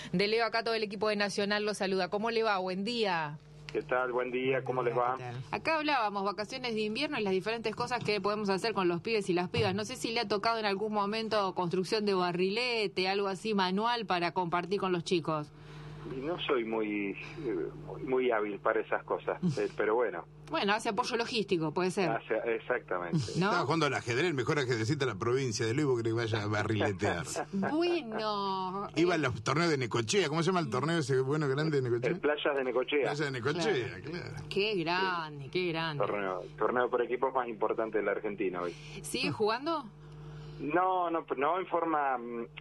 De Leo, acá todo el equipo de Nacional lo saluda. ¿Cómo le va? Buen día. ¿Qué tal? Buen día, ¿cómo les va? Acá hablábamos vacaciones de invierno y las diferentes cosas que podemos hacer con los pibes y las pibas. No sé si le ha tocado en algún momento construcción de barrilete, algo así manual para compartir con los chicos. Y no soy muy hábil para esas cosas, pero bueno. Bueno, hace apoyo logístico, puede ser. Exactamente. ¿No? Estaba jugando al ajedrez, el mejor ajedrecista de la provincia de Luis, que vaya a barriletear. Bueno. Iba a los torneos de Necochea, ¿cómo se llama el torneo ese bueno grande de Necochea? Playas de Necochea. Playas de Necochea, claro. Qué grande, qué grande. Torneo por equipos más importante de la Argentina hoy. ¿Sigue jugando? No en forma,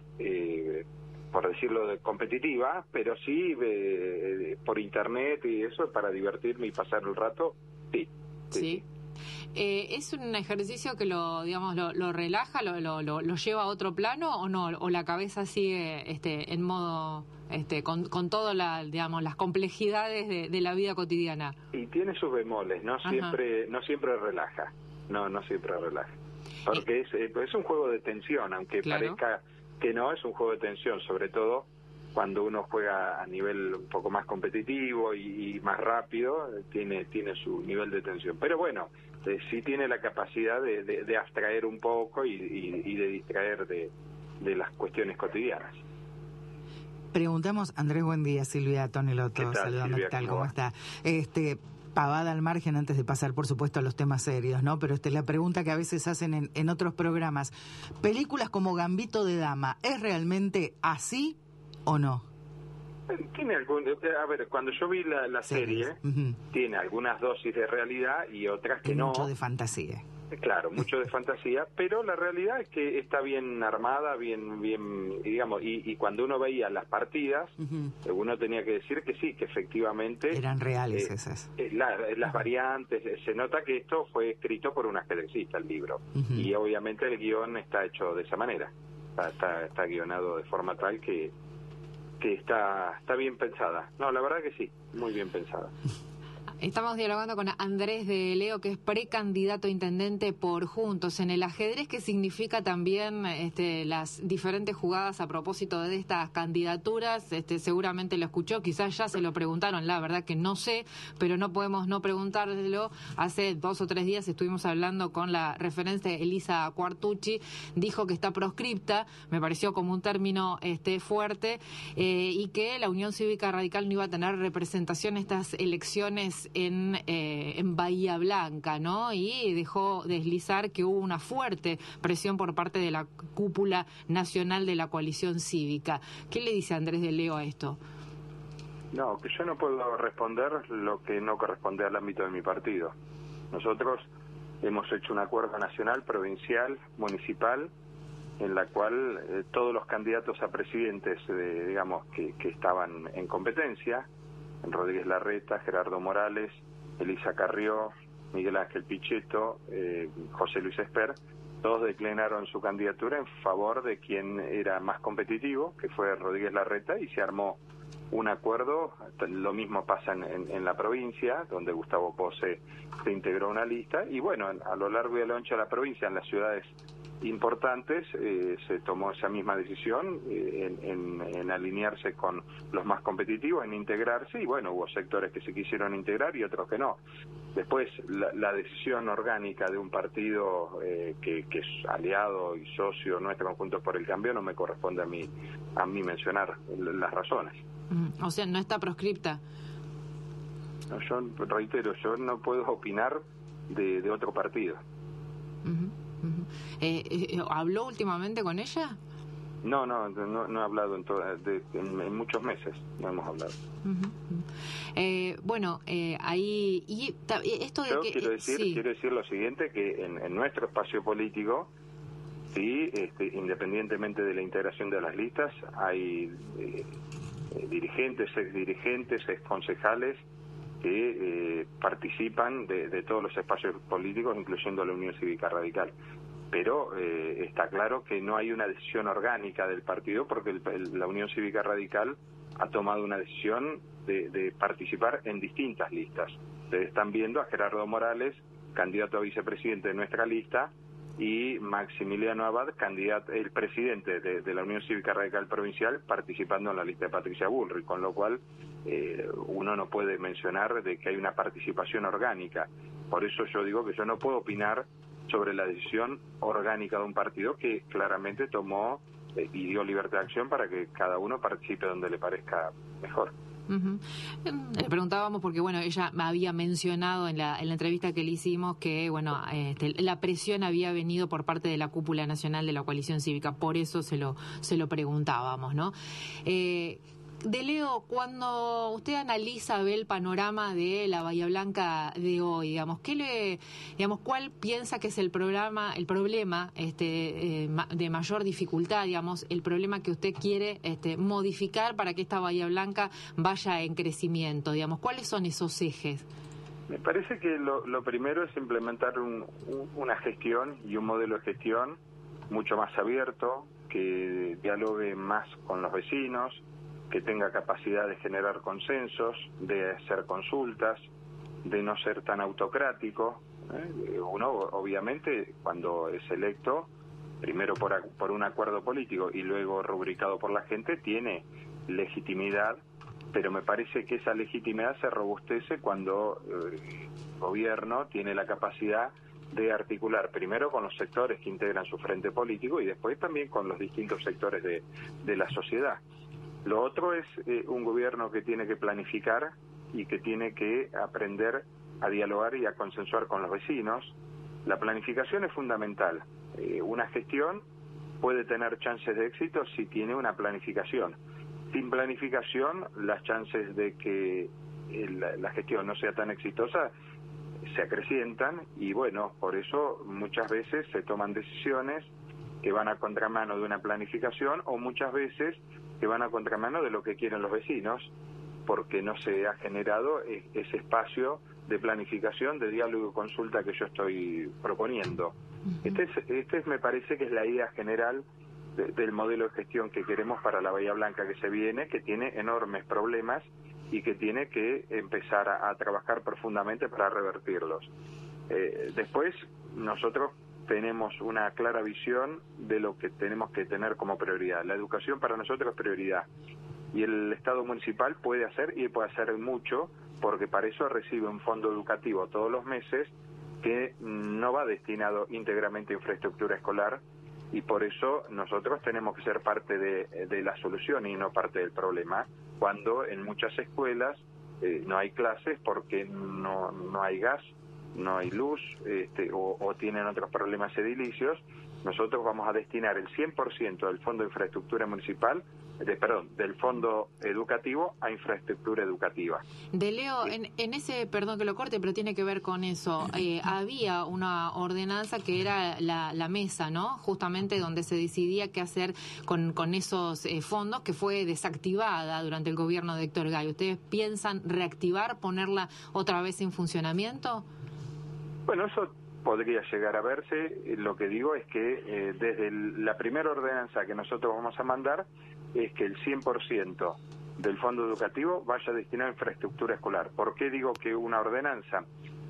por decirlo, competitiva, pero sí por internet y eso, para divertirme y pasar el rato, sí. ¿Es un ejercicio que lo relaja, lo lleva a otro plano o no? ¿O la cabeza sigue en modo, con todas las complejidades de la vida cotidiana? Y tiene sus bemoles, no siempre relaja, no siempre relaja. Porque es un juego de tensión, aunque parezca que no, es un juego de tensión, sobre todo cuando uno juega a nivel un poco más competitivo y más rápido, tiene su nivel de tensión. Pero bueno, sí tiene la capacidad de abstraer un poco y de distraer de las cuestiones cotidianas. Preguntamos, Andrés, buen día, Silvia Tonelotto, saludando, Silvia, ¿qué tal? ¿Cómo está? Pavada al margen antes de pasar, por supuesto, a los temas serios, ¿no? Pero la pregunta que a veces hacen en otros programas, películas como Gambito de Dama, ¿es realmente así o no? Tiene a ver, cuando yo vi la serie, tiene algunas dosis de realidad y otras que no. Mucho de fantasía. Claro, mucho de fantasía, pero la realidad es que está bien armada, bien, digamos, y cuando uno veía las partidas, uno tenía que decir que sí, que efectivamente eran reales esas. Las variantes, se nota que esto fue escrito por un ajedrecista, el libro, y obviamente el guión está hecho de esa manera, está guionado de forma tal que está bien pensada. No, la verdad que sí, muy bien pensada. Estamos dialogando con Andrés de Leo, que es precandidato a intendente por Juntos. En el ajedrez, ¿qué significa también las diferentes jugadas a propósito de estas candidaturas? Seguramente lo escuchó, quizás ya se lo preguntaron, la verdad que no sé, pero no podemos no preguntárselo. Hace 2 o 3 días estuvimos hablando con la referente Elisa Quartucci, dijo que está proscripta, me pareció como un término fuerte, y que la Unión Cívica Radical no iba a tener representación en estas elecciones en Bahía Blanca, ¿no? Y dejó deslizar que hubo una fuerte presión por parte de la cúpula nacional de la coalición cívica. ¿Qué le dice Andrés de Leo a esto? No, que yo no puedo responder lo que no corresponde al ámbito de mi partido. Nosotros hemos hecho un acuerdo nacional, provincial, municipal, en la cual todos los candidatos a presidentes, digamos, que estaban en competencia, Rodríguez Larreta, Gerardo Morales, Elisa Carrió, Miguel Ángel Pichetto, José Luis Esper, todos declinaron su candidatura en favor de quien era más competitivo, que fue Rodríguez Larreta, y se armó un acuerdo. Lo mismo pasa en la provincia, donde Gustavo Pose se integró a una lista, y bueno, a lo largo y a lo ancho de la provincia, en las ciudades importantes, se tomó esa misma decisión en alinearse con los más competitivos, en integrarse, y bueno, hubo sectores que se quisieron integrar y otros que no. Después, la decisión orgánica de un partido que es aliado y socio nuestro, Juntos por el Cambio, no me corresponde a mí mencionar las razones. O sea, no está proscripta. No, yo reitero, yo no puedo opinar de otro partido. ¿Habló últimamente con ella? No he hablado en muchos meses, no hemos hablado. Bueno, ahí y esto de yo que quiero decir lo siguiente, que en nuestro espacio político, sí, independientemente de la integración de las listas, hay dirigentes, exdirigentes, exconcejales que participan de todos los espacios políticos, incluyendo la Unión Cívica Radical. Pero está claro que no hay una decisión orgánica del partido, porque la Unión Cívica Radical ha tomado una decisión de participar en distintas listas. Ustedes están viendo a Gerardo Morales, candidato a vicepresidente de nuestra lista, y Maximiliano Abad, candidato, el presidente de la Unión Cívica Radical Provincial, participando en la lista de Patricia Bullrich, con lo cual uno no puede mencionar de que hay una participación orgánica. Por eso yo digo que yo no puedo opinar sobre la decisión orgánica de un partido que claramente tomó y dio libertad de acción para que cada uno participe donde le parezca mejor. Le preguntábamos porque, bueno, ella había mencionado en la entrevista que le hicimos que, bueno, la presión había venido por parte de la cúpula nacional de la coalición cívica, por eso se lo preguntábamos, ¿no? De Leo, cuando usted analiza, ve el panorama de la Bahía Blanca de hoy, digamos, ¿cuál piensa que es el problema de mayor dificultad, digamos, el problema que usted quiere modificar para que esta Bahía Blanca vaya en crecimiento, digamos? ¿Cuáles son esos ejes? Me parece que lo primero es implementar una gestión y un modelo de gestión mucho más abierto, que dialogue más con los vecinos, que tenga capacidad de generar consensos, de hacer consultas, de no ser tan autocrático. Uno, obviamente, cuando es electo, primero por un acuerdo político y luego rubricado por la gente, tiene legitimidad, pero me parece que esa legitimidad se robustece cuando el gobierno tiene la capacidad de articular primero con los sectores que integran su frente político y después también con los distintos sectores de la sociedad. Lo otro es un gobierno que tiene que planificar y que tiene que aprender a dialogar y a consensuar con los vecinos. La planificación es fundamental. Una gestión puede tener chances de éxito si tiene una planificación. Sin planificación, las chances de que la gestión no sea tan exitosa se acrecientan y, bueno, por eso muchas veces se toman decisiones que van a contramano de una planificación o muchas veces que van a contramano de lo que quieren los vecinos, porque no se ha generado ese espacio de planificación, de diálogo y consulta que yo estoy proponiendo. Me parece que es la idea general del modelo de gestión que queremos para la Bahía Blanca que se viene, que tiene enormes problemas y que tiene que empezar a trabajar profundamente para revertirlos. Después, nosotros tenemos una clara visión de lo que tenemos que tener como prioridad. La educación para nosotros es prioridad. Y el Estado municipal puede hacer mucho, porque para eso recibe un fondo educativo todos los meses que no va destinado íntegramente a infraestructura escolar, y por eso nosotros tenemos que ser parte de la solución y no parte del problema, cuando en muchas escuelas no hay clases porque no hay gas, no hay luz, o tienen otros problemas edilicios. Nosotros vamos a destinar el 100% del Fondo de Infraestructura Municipal, del Fondo Educativo a infraestructura educativa. De Leo, en ese, perdón que lo corte, pero tiene que ver con eso, había una ordenanza que era la mesa, ¿no? Justamente donde se decidía qué hacer con esos fondos, que fue desactivada durante el gobierno de Héctor Gay. ¿Ustedes piensan reactivar, ponerla otra vez en funcionamiento? Bueno, eso podría llegar a verse. Lo que digo es que desde la primera ordenanza que nosotros vamos a mandar es que el 100% del fondo educativo vaya destinado a infraestructura escolar. ¿Por qué digo que una ordenanza?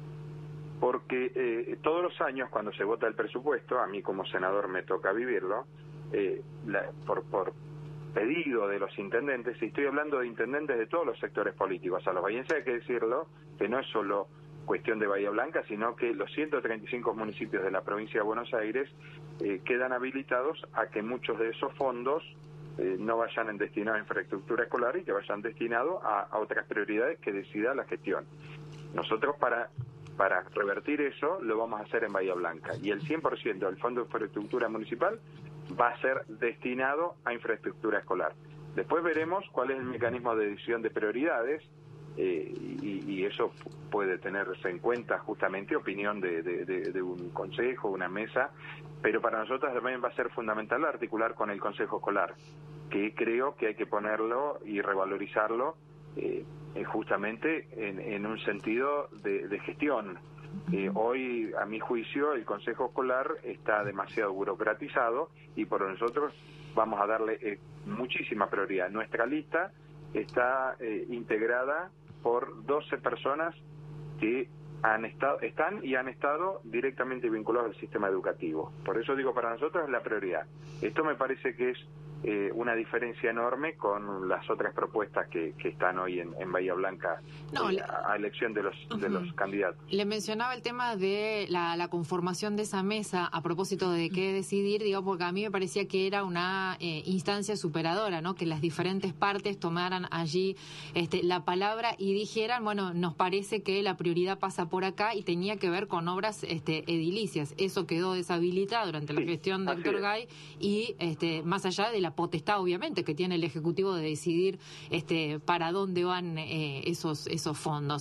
Porque todos los años cuando se vota el presupuesto, a mí como senador me toca vivirlo, por pedido de los intendentes, y estoy hablando de intendentes de todos los sectores políticos, a los bahienses hay que decirlo, que no es solo cuestión de Bahía Blanca, sino que los 135 municipios de la provincia de Buenos Aires quedan habilitados a que muchos de esos fondos no vayan destinados a infraestructura escolar y que vayan destinados a otras prioridades que decida la gestión. Nosotros para revertir eso lo vamos a hacer en Bahía Blanca, y el 100% del Fondo de Infraestructura Municipal va a ser destinado a infraestructura escolar. Después veremos cuál es el mecanismo de decisión de prioridades, y eso puede tenerse en cuenta justamente opinión de un consejo, una mesa, pero para nosotros también va a ser fundamental articular con el Consejo Escolar, que creo que hay que ponerlo y revalorizarlo justamente en un sentido de gestión. Hoy, a mi juicio, el Consejo Escolar está demasiado burocratizado y por nosotros vamos a darle muchísima prioridad. Nuestra lista está integrada por 12 personas que están y han estado directamente vinculados al sistema educativo. Por eso digo, para nosotros es la prioridad. Esto me parece que es una diferencia enorme con las otras propuestas que están hoy en Bahía Blanca a elección de los candidatos. Le mencionaba el tema de la conformación de esa mesa a propósito de qué decidir, digo, porque a mí me parecía que era una instancia superadora, ¿no? Que las diferentes partes tomaran allí la palabra y dijeran, bueno, nos parece que la prioridad pasa por acá, y tenía que ver con obras edilicias. Eso quedó deshabilitado durante la gestión de Héctor Gay, y más allá de la potestad, obviamente, que tiene el Ejecutivo de decidir para dónde van esos fondos.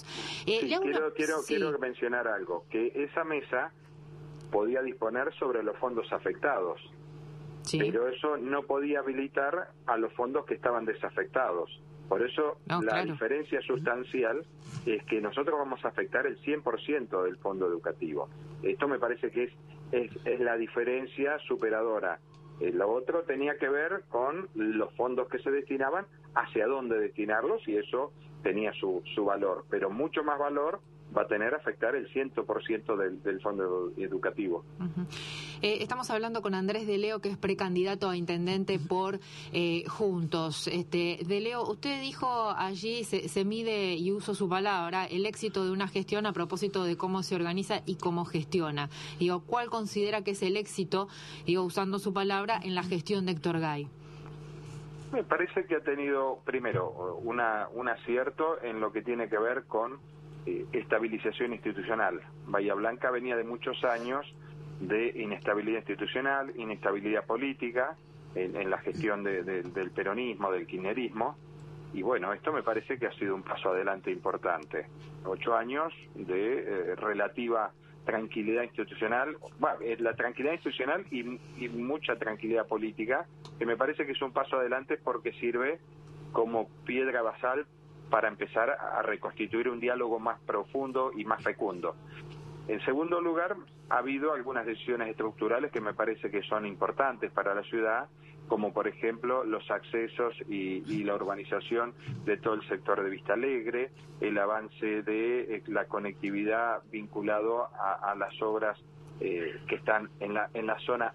Quiero mencionar algo, que esa mesa podía disponer sobre los fondos afectados, pero eso no podía habilitar a los fondos que estaban desafectados. Por eso diferencia sustancial es que nosotros vamos a afectar el 100% del fondo educativo. Esto me parece que es la diferencia superadora. Lo otro tenía que ver con los fondos que se destinaban, hacia dónde destinarlos, y eso tenía su valor, pero mucho más valor va a tener afectar el 100% del fondo educativo. Estamos hablando con Andrés de Leo, que es precandidato a intendente por Juntos. De Leo, usted dijo allí, se mide, y uso su palabra, el éxito de una gestión a propósito de cómo se organiza y cómo gestiona. Digo, ¿cuál considera que es el éxito, usando su palabra, en la gestión de Héctor Gay? Me parece que ha tenido, primero, un acierto en lo que tiene que ver con estabilización institucional. Bahía Blanca venía de muchos años de inestabilidad institucional, inestabilidad política, en la gestión del peronismo, del kirchnerismo, y bueno, esto me parece que ha sido un paso adelante importante. 8 años de relativa tranquilidad institucional, la tranquilidad institucional y mucha tranquilidad política, que me parece que es un paso adelante porque sirve como piedra basal para empezar a reconstituir un diálogo más profundo y más fecundo. En segundo lugar, ha habido algunas decisiones estructurales que me parece que son importantes para la ciudad, como por ejemplo los accesos y la urbanización de todo el sector de Vista Alegre, el avance de la conectividad vinculado a las obras que están en la zona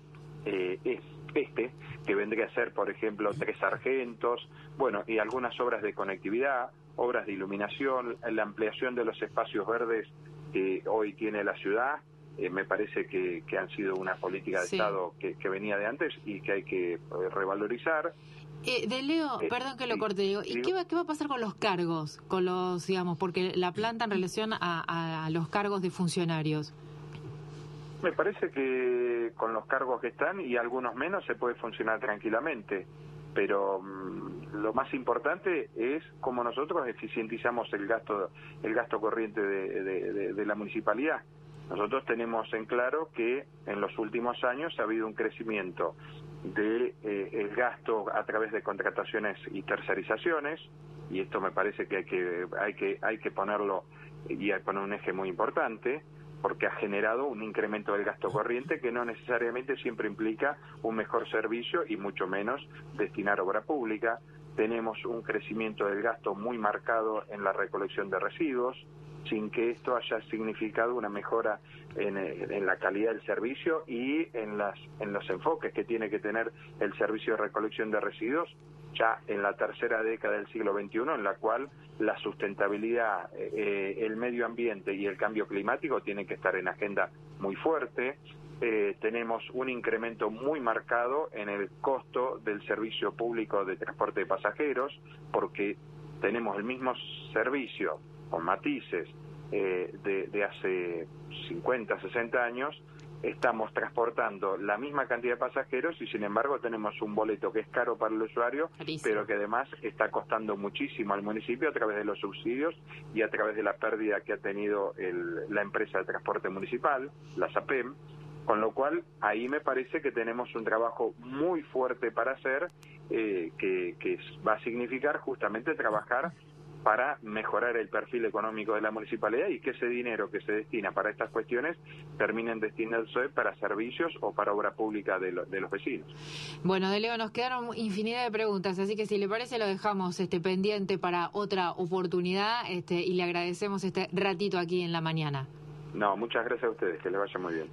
que vendría a ser, por ejemplo, Tres Sargentos, bueno, y algunas obras de conectividad, obras de iluminación, la ampliación de los espacios verdes que hoy tiene la ciudad. Me parece que han sido una política de Estado que venía de antes y que hay que revalorizar. De Leo, perdón que lo corte, digo, ¿y qué va a pasar con los cargos? Con los, digamos, porque la planta en relación a los cargos de funcionarios. Me parece que con los cargos que están y algunos menos se puede funcionar tranquilamente, pero lo más importante es cómo nosotros eficientizamos el gasto corriente de la municipalidad. Nosotros tenemos en claro que en los últimos años ha habido un crecimiento el gasto a través de contrataciones y tercerizaciones, y esto me parece que hay que ponerlo y hay que poner un eje muy importante, porque ha generado un incremento del gasto corriente que no necesariamente siempre implica un mejor servicio y mucho menos destinar obra pública. Tenemos un crecimiento del gasto muy marcado en la recolección de residuos, sin que esto haya significado una mejora en la calidad del servicio y en los enfoques que tiene que tener el servicio de recolección de residuos ya en la tercera década del siglo XXI, en la cual la sustentabilidad, el medio ambiente y el cambio climático tienen que estar en agenda muy fuerte. Tenemos un incremento muy marcado en el costo del servicio público de transporte de pasajeros, porque tenemos el mismo servicio con matices de hace 50, 60 años. Estamos transportando la misma cantidad de pasajeros y sin embargo tenemos un boleto que es caro para el usuario, pero que además está costando muchísimo al municipio a través de los subsidios y a través de la pérdida que ha tenido la empresa de transporte municipal, la SAPEM, con lo cual ahí me parece que tenemos un trabajo muy fuerte para hacer, que va a significar justamente trabajar para mejorar el perfil económico de la municipalidad y que ese dinero que se destina para estas cuestiones terminen destinándose para servicios o para obra pública de los vecinos. Bueno, de Leo, nos quedaron infinidad de preguntas, así que si le parece lo dejamos pendiente para otra oportunidad y le agradecemos este ratito aquí en la mañana. No, muchas gracias a ustedes, que les vaya muy bien.